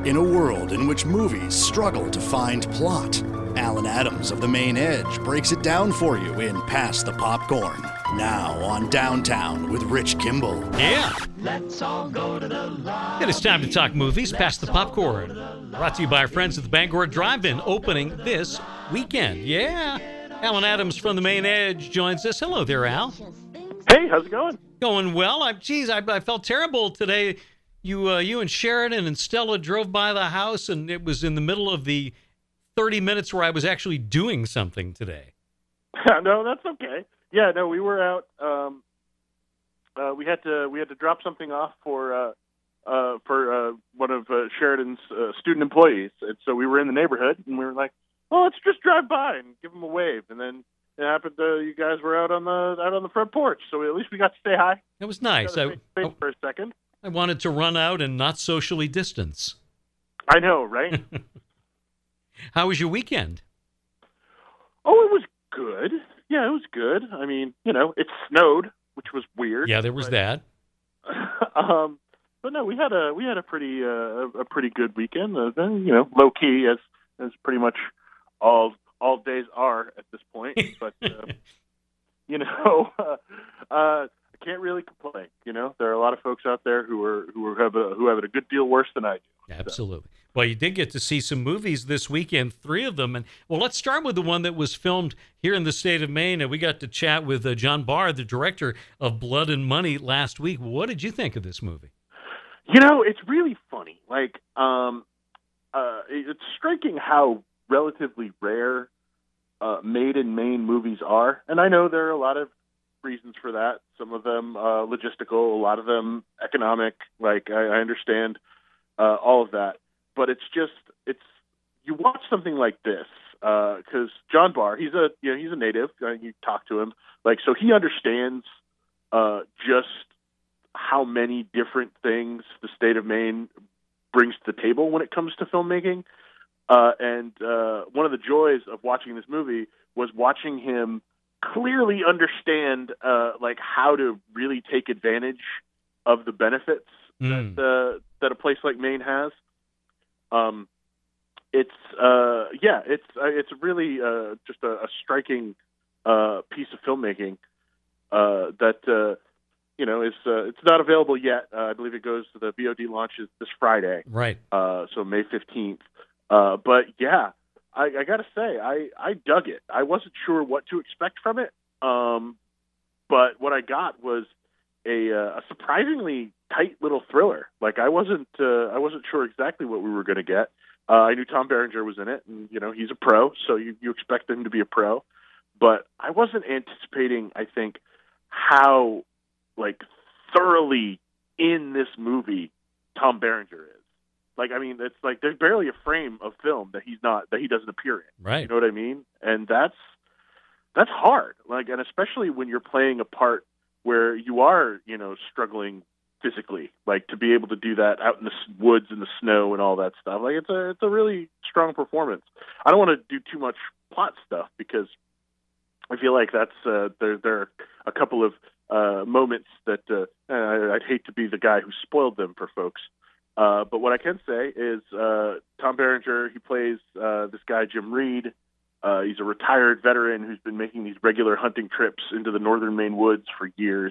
In a world in which movies struggle to find plot, Alan Adams of The Main Edge breaks it down for you in Pass the Popcorn. Now on Downtown with Rich Kimball. Yeah. Let's all go to the lobby. It is time to talk movies. Pass the Popcorn. Brought to you by our friends at the Bangor Drive-In, opening this weekend. Yeah. Alan Adams from The Main Edge joins us. Hello there, Al. Hey, how's it going? Going well. I felt terrible today. You and Sheridan and Stella drove by the house, and it was in the middle of the 30 minutes where I was actually doing something today. No, that's okay. Yeah, no, we were out. We had to drop something off for one of Sheridan's student employees, and so we were in the neighborhood, and we were like, "Oh, let's just drive by and give them a wave." And then it happened. You guys were out on the front porch, so at least we got to say hi. It was nice. Face for a second. I wanted to run out and not socially distance. I know, right? How was your weekend? Oh, it was good. Yeah, it was good. I mean, it snowed, which was weird. Yeah, there was that. But no, we had a pretty good weekend. Low key as pretty much all days are at this point. But I can't really complain. There are a lot of folks out there who have it a good deal worse than I do. Absolutely. So. Well, you did get to see some movies this weekend, 3 of them. And well, let's start with the one that was filmed here in the state of Maine. And we got to chat with John Barr, the director of Blood and Money, last week. What did you think of this movie? It's really funny. It's striking how relatively rare made in Maine movies are. And I know there are a lot of reasons for that. Some of them logistical, a lot of them economic. I understand all of that. But you watch something like this because John Barr, he's a native. You talk to him, so he understands just how many different things the state of Maine brings to the table when it comes to filmmaking. And one of the joys of watching this movie was watching him clearly understand how to really take advantage of the benefits that a place like Maine has. It's really just a striking piece of filmmaking that it's not available yet. I believe it goes to the VOD launches this Friday, right? So May 15th. But yeah, I gotta say I dug it. I wasn't sure what to expect from it, but what I got was a surprisingly tight little thriller. I wasn't sure exactly what we were going to get. I knew Tom Berenger was in it, and he's a pro, so you expect him to be a pro. But I wasn't anticipating, I think, how thoroughly in this movie Tom Berenger is. It's there's barely a frame of film that he doesn't appear in. Right. You know what I mean? And that's hard. And especially when you're playing a part where you are, struggling physically, to be able to do that out in the woods and the snow and all that stuff. It's a really strong performance. I don't want to do too much plot stuff because I feel like that's there are a couple of moments that I'd hate to be the guy who spoiled them for folks. But what I can say is Tom Berenger, he plays this guy Jim Reed. He's a retired veteran who's been making these regular hunting trips into the northern Maine woods for years.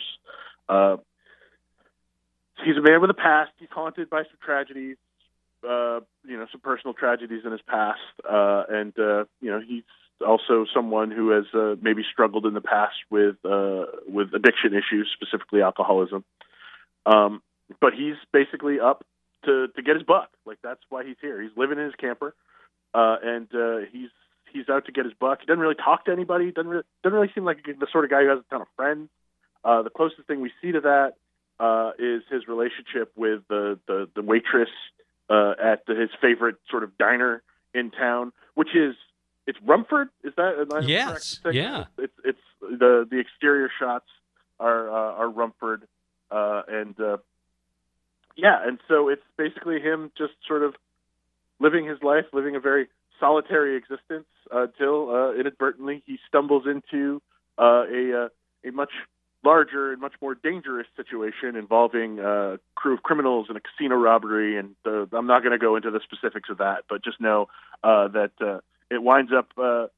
He's a man with a past. He's haunted by some tragedies, some personal tragedies in his past. And he's also someone who has maybe struggled in the past with addiction issues, specifically alcoholism. But he's basically up to get his buck. That's why he's here. He's living in his camper, and he's out to get his buck. He doesn't really talk to anybody. Doesn't really seem like the sort of guy who has a ton of friends. The closest thing we see to that is his relationship with the waitress at his favorite sort of diner in town, which is it's Rumford. Is that yes? Yeah. It's the exterior shots are Rumford, and so it's basically him just sort of living his life, living a very solitary existence until inadvertently he stumbles into a much larger and much more dangerous situation involving a crew of criminals and a casino robbery. And I'm not going to go into the specifics of that, but just know that it winds up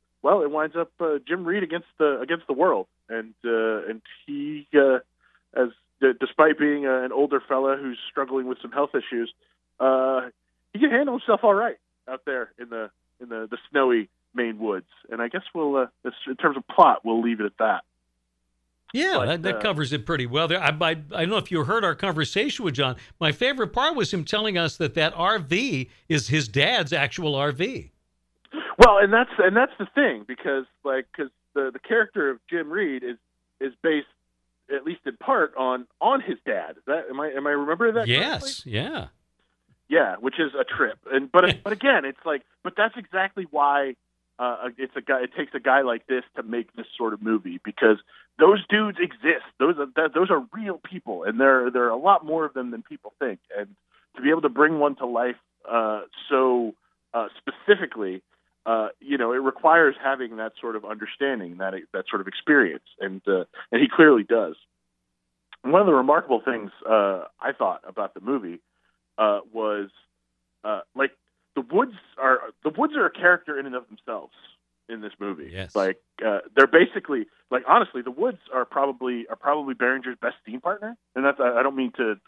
Jim Reed against the world, and he despite being an older fella who's struggling with some health issues, he can handle himself all right out there in the snowy Maine woods. And I guess we'll in terms of plot, we'll leave it at that. Yeah, But, that covers it pretty well. I don't know if you heard our conversation with John. My favorite part was him telling us that RV is his dad's actual RV. Well, and that's the thing, because the character of Jim Reed is based, at least in part, on his dad. Is that am I remembering that Yes, correctly? yeah. Yeah, which is a trip. But again, it's but that's exactly why it takes a guy like this to make this sort of movie, because those dudes exist. Those are real people, and there are a lot more of them than people think. And to be able to bring one to life so specifically, it requires having that sort of understanding, that sort of experience, and he clearly does. And one of the remarkable things I thought about the movie was the woods are a character in and of themselves in this movie. Yes. They're basically, honestly, the woods are probably Berenger's best scene partner, and that's, I don't mean to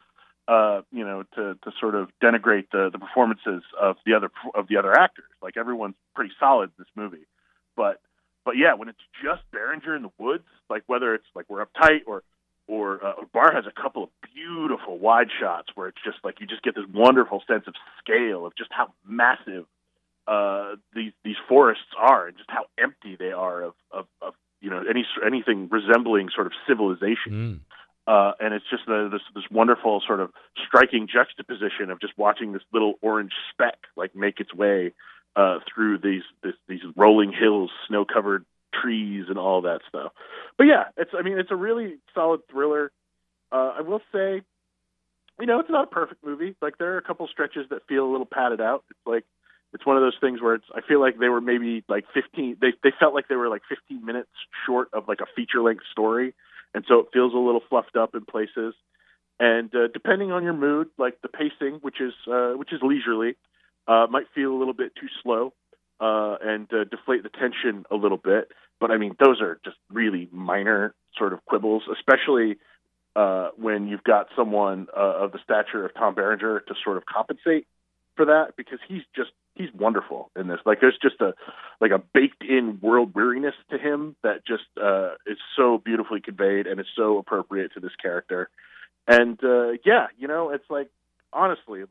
to sort of denigrate the performances of the other actors. Like, everyone's pretty solid in this movie, but yeah, when it's just Berenger in the woods, whether it's We're Uptight or Barr has a couple of beautiful wide shots where it's just you just get this wonderful sense of scale of just how massive these forests are, and just how empty they are of anything resembling sort of civilization. And it's just this wonderful sort of striking juxtaposition of just watching this little orange speck make its way through these rolling hills, snow-covered trees, and all that stuff. But yeah, it's a really solid thriller. I will say, it's not a perfect movie. There are a couple stretches that feel a little padded out. It's one of those things where I feel like they were maybe 15. They felt like they were 15 minutes short of a feature-length story, and so it feels a little fluffed up in places. And depending on your mood, the pacing, which is leisurely, might feel a little bit too slow and deflate the tension a little bit. But those are just really minor sort of quibbles, especially when you've got someone of the stature of Tom Berenger to sort of compensate for that, because he's wonderful in this. There's just a baked-in world weariness to him that just is so beautifully conveyed, and it's so appropriate to this character. And it's honestly,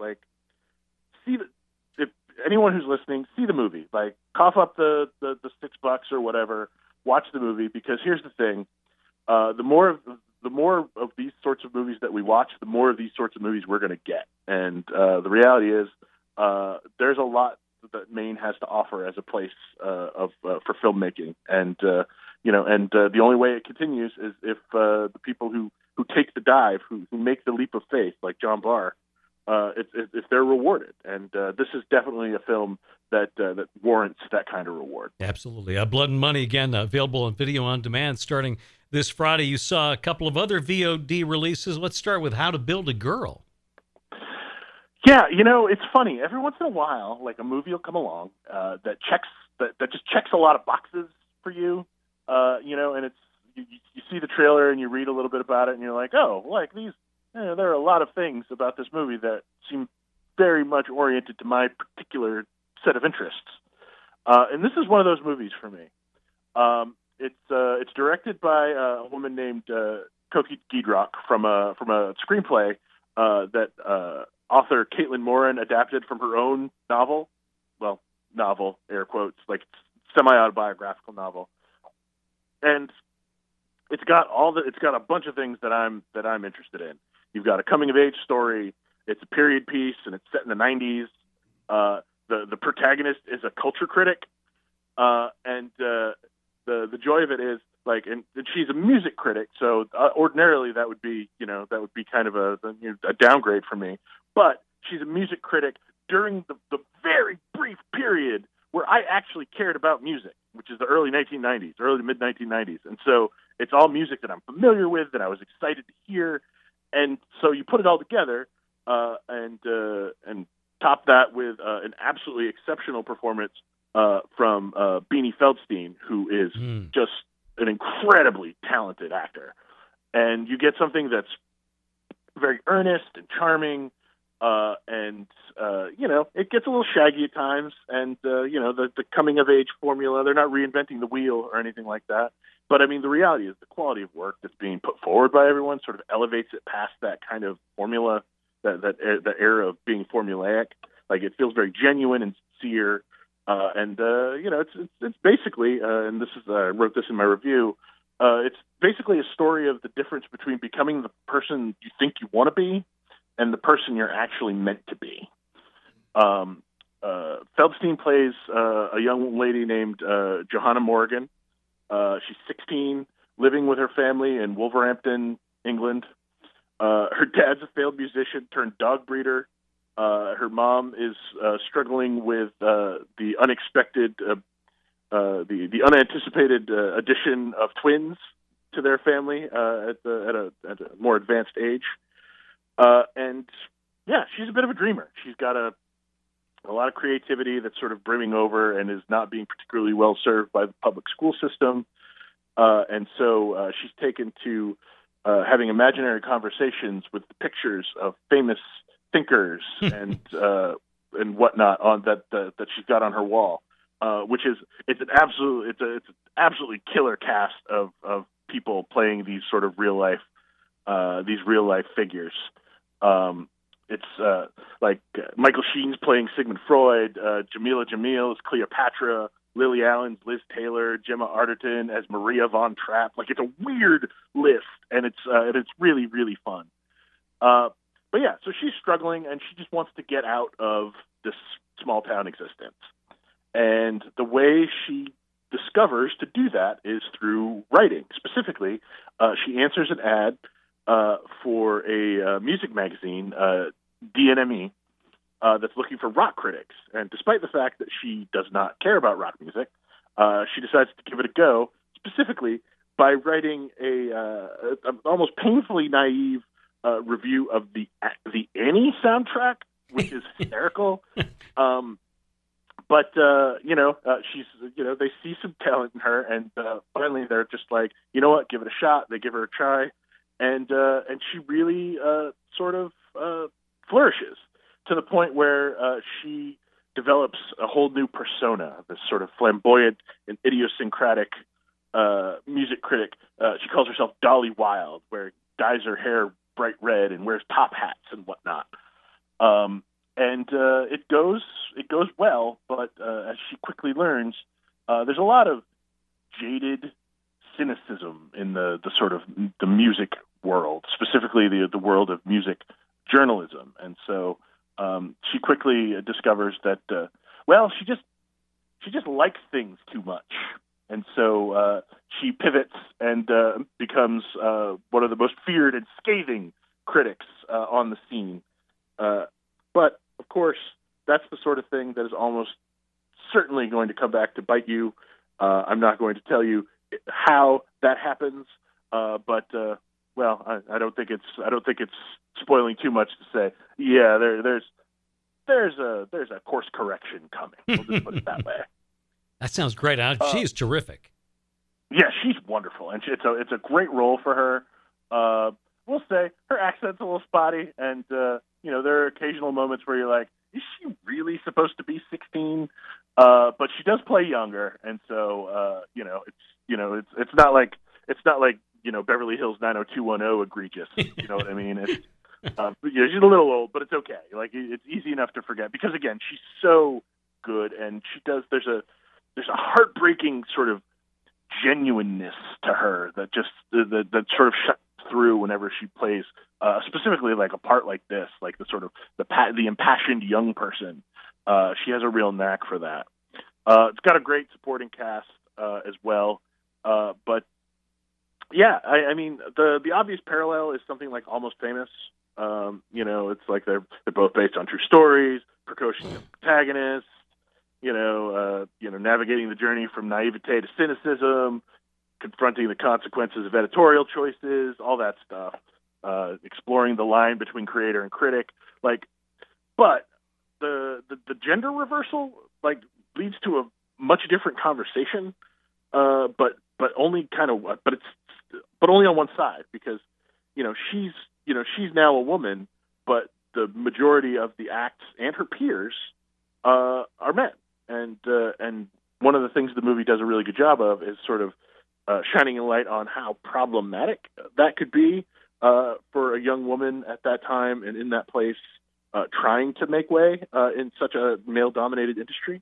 if anyone who's listening, see the movie. Cough up the $6 or whatever, watch the movie, because here's the thing: the more of these sorts of movies that we watch, the more of these sorts of movies we're going to get. And the reality is, there's a lot that Maine has to offer as a place for filmmaking, and the only way it continues is if the people who take the dive, who make the leap of faith, like John Barr, if they're rewarded. And this is definitely a film that warrants that kind of reward. Absolutely. Blood and Money, again, available on video on demand starting this Friday. You saw a couple of other VOD releases. Let's start with How to Build a Girl. Yeah, it's funny. Every once in a while, a movie will come along that just checks a lot of boxes for you, and it's you see the trailer and you read a little bit about it, and you're like, oh, these. There are a lot of things about this movie that seem very much oriented to my particular set of interests, and this is one of those movies for me. It's directed by a woman named Koki Giedrock from a screenplay that author Caitlin Moran adapted from her own novel. Well, novel, air quotes, semi-autobiographical novel. And it's got a bunch of things that I'm interested in. You've got a coming of age story. It's a period piece, and it's set in the 90s. The protagonist is a culture critic, and the joy of it is and she's a music critic. So ordinarily that would be kind of a downgrade for me. But she's a music critic during the very brief period where I actually cared about music, which is the early to mid 1990s. And so it's all music that I'm familiar with, that I was excited to hear. And so you put it all together, and top that with an absolutely exceptional performance from Beanie Feldstein, who is just an incredibly talented actor. And you get something that's very earnest and charming, and it gets a little shaggy at times. And the coming of age formula, they're not reinventing the wheel or anything like that. But I mean, the reality is the quality of work that's being put forward by everyone sort of elevates it past that kind of formula, that era of being formulaic. Like, it feels very genuine and sincere. It's basically, and this is, I wrote this in my review, it's basically a story of the difference between becoming the person you think you want to be and the person you're actually meant to be. Feldstein plays a young lady named Johanna Morgan. She's 16, living with her family in Wolverhampton, England. Her dad's a failed musician turned dog breeder. Her mom is struggling with the unexpected, the unanticipated addition of twins to their family at a more advanced age. She's a bit of a dreamer. She's got a lot of creativity that's sort of brimming over and is not being particularly well served by the public school system. So she's taken to having imaginary conversations with the pictures of famous thinkers and whatnot on that she's got on her wall, it's an absolutely killer cast of people playing these sort of real life figures. It's like Michael Sheen's playing Sigmund Freud, Jamila Jamil is Cleopatra, Lily Allen's Liz Taylor, Gemma Arterton as Maria von Trapp. Like, it's a weird list, and it's really, really fun. But yeah, so she's struggling, and she just wants to get out of this small town existence. And the way she discovers to do that is through writing. Specifically, she answers an ad for a music magazine, DNME, that's looking for rock critics. And despite the fact that she does not care about rock music, she decides to give it a go, specifically by writing a almost painfully naive review of the Annie soundtrack, which is hysterical. She's, they see some talent in her, and finally they're just like, you know what, give it a shot. They give her a try, and she really sort of flourishes to the point where she develops a whole new persona, this sort of flamboyant and idiosyncratic music critic. She calls herself Dolly Wilde, where dyes her hair bright red and wears top hats and whatnot. It goes well, but as she quickly learns, there's a lot of jaded cynicism in the sort of the music world, specifically the world of music journalism. And so she quickly discovers that she just likes things too much. And so she pivots and becomes one of the most feared and scathing critics on the scene. But, of course, that's the sort of thing that is almost certainly going to come back to bite you. I'm not going to tell you how that happens, I don't think it's spoiling too much to say, yeah, there's a course correction coming. We'll just put it that way. That sounds great. She is terrific. Yeah, she's wonderful, and it's a great role for her. We'll say her accent's a little spotty, and there are occasional moments where you're like, is she really supposed to be 16? But she does play younger, and so it's not like Beverly Hills 90210 egregious. You know what I mean? It's she's a little old, but it's okay. Like, it's easy enough to forget because, again, she's so good, and she does. There's a heartbreaking sort of genuineness to her that just that sort of shuts through whenever she plays, specifically like a part like this, like the sort of the impassioned young person. She has a real knack for that. It's got a great supporting cast as well, but yeah, I mean the obvious parallel is something like Almost Famous. It's like they're both based on true stories, precocious protagonists. Navigating the journey from naivete to cynicism. confronting the consequences of editorial choices, all that stuff, exploring the line between creator and critic. But the gender reversal leads to a much different conversation, but only but only on one side, because she's now a woman, but the majority of the acts and her peers are men, and one of the things the movie does a really good job of is sort of shining a light on how problematic that could be for a young woman at that time and in that place, trying to make way in such a male-dominated industry.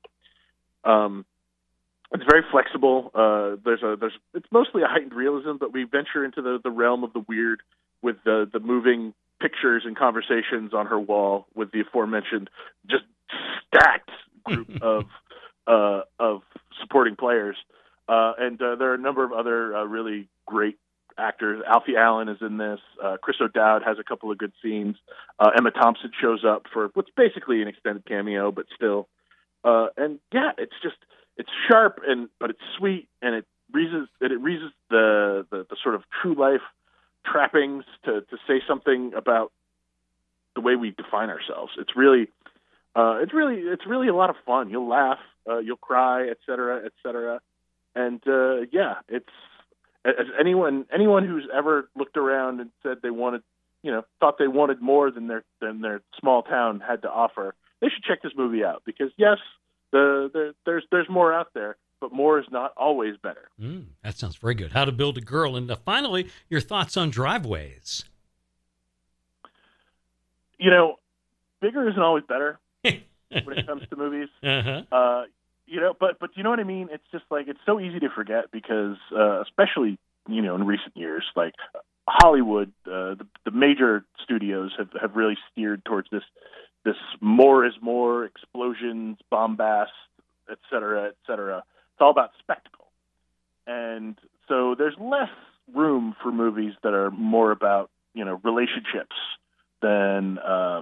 It's very flexible. It's mostly a heightened realism, but we venture into the realm of the weird with the moving pictures and conversations on her wall with the aforementioned just stacked group of supporting players. And there are a number of other really great actors. Alfie Allen is in this. Chris O'Dowd has a couple of good scenes. Emma Thompson shows up for what's basically an extended cameo, but still. And yeah, it's sharp but it's sweet, and it raises the sort of true life trappings to say something about the way we define ourselves. It's really a lot of fun. You'll laugh, you'll cry, et cetera. And it's as anyone who's ever looked around and said they wanted, thought they wanted more than their small town had to offer, they should check this movie out, because yes, there's more out there, but more is not always better. That sounds very good. How to Build a Girl. And finally, your thoughts on Driveways. Bigger isn't always better when it comes to movies. Uh-huh. But you know what I mean? It's just it's so easy to forget, because especially, in recent years, Hollywood, the major studios have really steered towards this more is more, explosions, bombast, et cetera, et cetera. It's all about spectacle. And so there's less room for movies that are more about, relationships than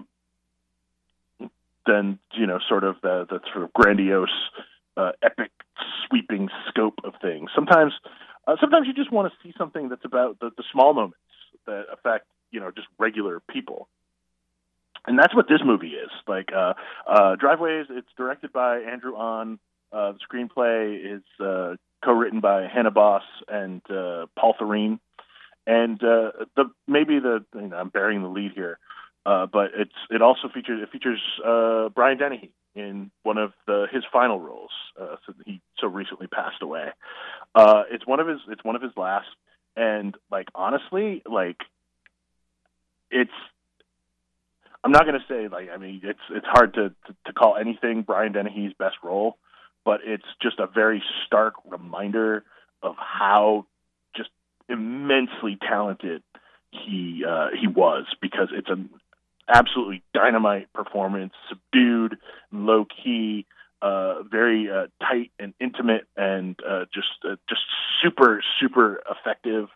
sort of the sort of grandiose, epic, sweeping scope of things. Sometimes you just want to see something that's about the small moments that affect, just regular people. And that's what this movie is. Driveways, it's directed by Andrew Ahn. The screenplay is co-written by Hannah Boss and Paul Thurene. And I'm burying the lead here, but it also features Brian Dennehy in one of his final roles. So he so recently passed away. It's one of his last. And honestly, it's. I'm not going to say it's hard to call anything Brian Dennehy's best role, but it's just a very stark reminder of how just immensely talented he was, because it's an absolutely dynamite performance, subdued, low key, very tight and intimate, and just super effective.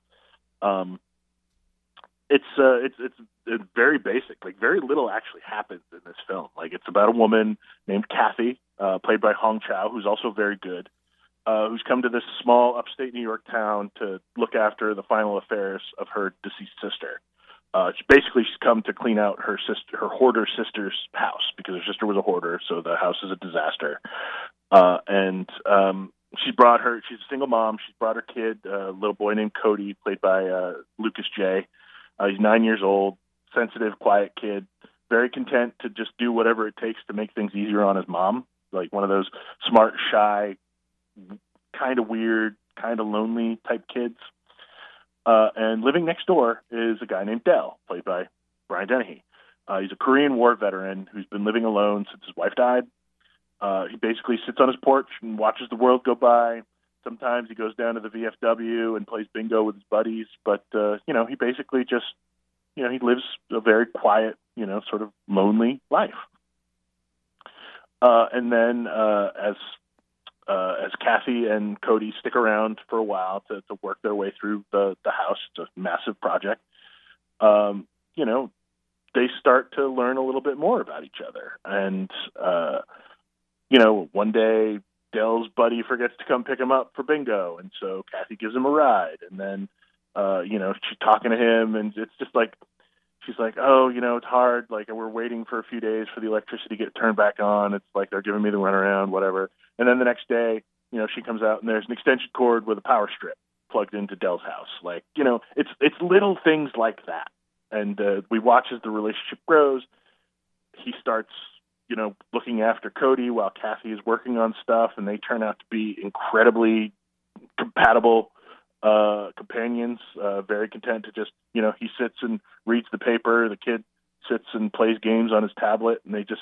It's very basic. Very little actually happens in this film. It's about a woman named Kathy, played by Hong Chow, who's also very good, who's come to this small upstate New York town to look after the final affairs of her deceased sister. She's come to clean out her hoarder sister's house, because her sister was a hoarder, so the house is a disaster. She's a single mom. She's brought her kid, a little boy named Cody, played by Lucas J. He's 9 years old, sensitive, quiet kid, very content to just do whatever it takes to make things easier on his mom. One of those smart, shy, kind of weird, kind of lonely type kids. And living next door is a guy named Dell, played by Brian Dennehy. He's a Korean War veteran who's been living alone since his wife died. He basically sits on his porch and watches the world go by. Sometimes he goes down to the VFW and plays bingo with his buddies, but he basically just he lives a very quiet, sort of lonely life. And then as Kathy and Cody stick around for a while to work their way through the house, it's a massive project. They start to learn a little bit more about each other, and one day Dell's buddy forgets to come pick him up for bingo, and so Kathy gives him a ride, and then she's talking to him, and it's just like she's like, oh, it's hard, like we're waiting for a few days for the electricity to get turned back on. It's like they're giving me the runaround, whatever. And then the next day, she comes out and there's an extension cord with a power strip plugged into Dell's house. Like, it's little things like that. And we watch as the relationship grows. He starts, looking after Cody while Kathy is working on stuff, and they turn out to be incredibly compatible companions, very content to just, he sits and reads the paper, the kid sits and plays games on his tablet, and they just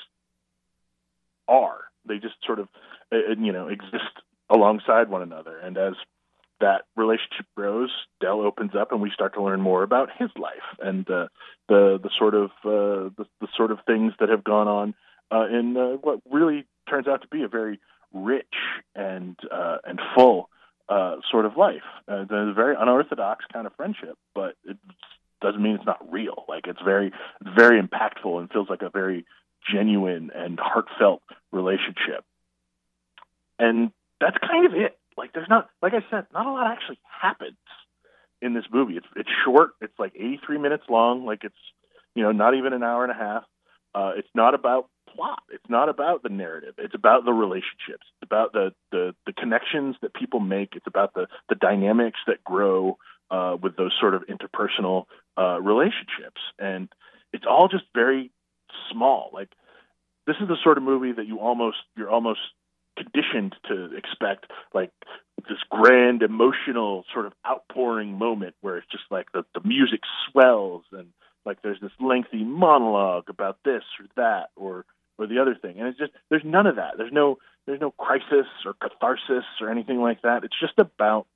sort of, exist alongside one another. And as that relationship grows, Dell opens up, and we start to learn more about his life and the sort of things that have gone on in what really turns out to be a very rich and full sort of life. It's a very unorthodox kind of friendship, but it doesn't mean it's not real. Like, it's very impactful and feels like a very genuine and heartfelt relationship. And that's kind of it. Like, there's not, like I said, not a lot actually happens in this movie. It's short. It's like 83 minutes long. Like, it's, not even an hour and a half. It's not about plot. It's not about the narrative. It's about the relationships. It's about the connections that people make. It's about the dynamics that grow with those sort of interpersonal relationships. And it's all just very small. Like, this is the sort of movie that you're almost conditioned to expect, like, this grand emotional sort of outpouring moment where it's just like the music swells and like there's this lengthy monologue about this or that or the other thing. And it's just, there's none of that. There's no crisis or catharsis or anything like that. It's just about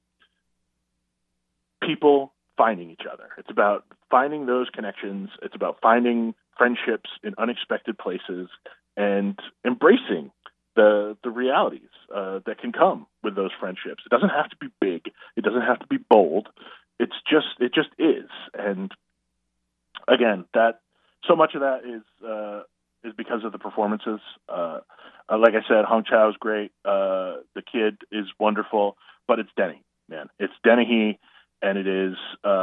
people finding each other. It's about finding those connections. It's about finding friendships in unexpected places and embracing the realities that can come with those friendships. It doesn't have to be big. It doesn't have to be bold. It just is. And again, that so much of that is because of the performances. Like I said, Hong Chau is great. The kid is wonderful, but it's Denny, man. It's Dennehy, and it is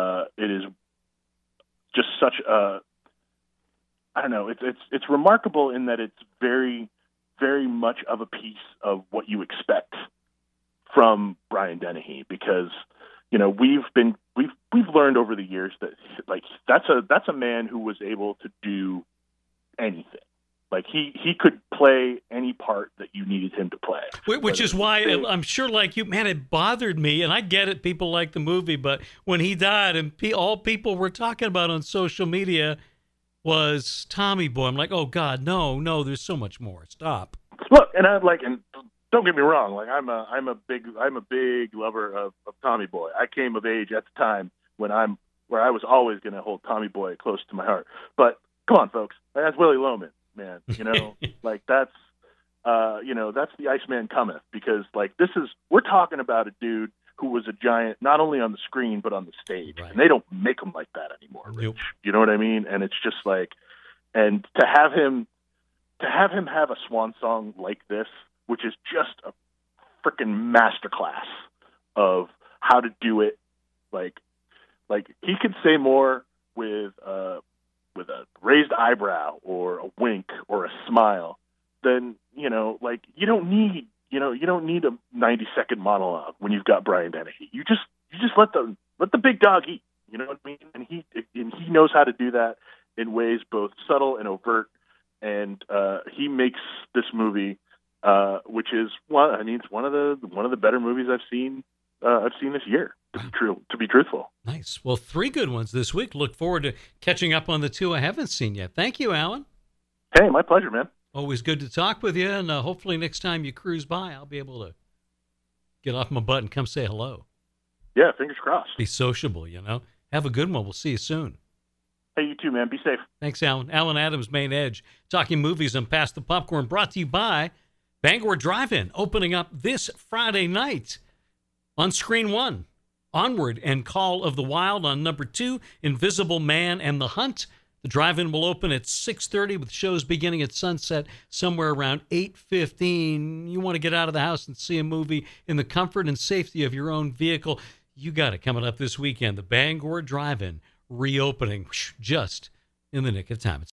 just such a, I don't know. It's remarkable in that it's very, very much of a piece of what you expect from Brian Dennehy, because we've learned over the years that, like, that's a man who was able to do anything. Like, he could play any part that you needed him to play. Which is why I'm sure, like you, man, it bothered me, and I get it, people like the movie, but when he died and all people were talking about on social media was Tommy Boy. I'm like, oh God, no, there's so much more. Stop. Look, and don't get me wrong, like I'm a big lover of Tommy Boy. I came of age at the time where I was always going to hold Tommy Boy close to my heart. But come on, folks, that's Willie Loman, man. Like that's the Iceman cometh, because like we're talking about a dude who was a giant not only on the screen but on the stage, right. And they don't make them like that anymore, Rich. Nope. You know what I mean? And it's just like, and to have him have a swan song like this, which is just a freaking masterclass of how to do it. Like he could say more with a raised eyebrow or a wink or a smile than, like you don't need a 90-second monologue when you've got Brian Dennehy. You just let the big dog eat. You know what I mean? And he knows how to do that in ways both subtle and overt. And he makes this movie, which is it's one of the better movies I've seen this year. To be truthful. Nice. Well, 3 good ones this week. Look forward to catching up on the 2 I haven't seen yet. Thank you, Alan. Hey, my pleasure, man. Always good to talk with you, and hopefully next time you cruise by, I'll be able to get off my butt and come say hello. Yeah, fingers crossed. Be sociable, Have a good one. We'll see you soon. Hey, you too, man. Be safe. Thanks, Alan. Alan Adams, Main Edge, talking movies and Pass the Popcorn, brought to you by Bangor Drive-In, opening up this Friday night on Screen 1. Onward and Call of the Wild on number 2, Invisible Man and the Hunt The drive-in will open at 6:30 with shows beginning at sunset somewhere around 8:15. You want to get out of the house and see a movie in the comfort and safety of your own vehicle. You got it coming up this weekend. The Bangor Drive-In reopening just in the nick of time.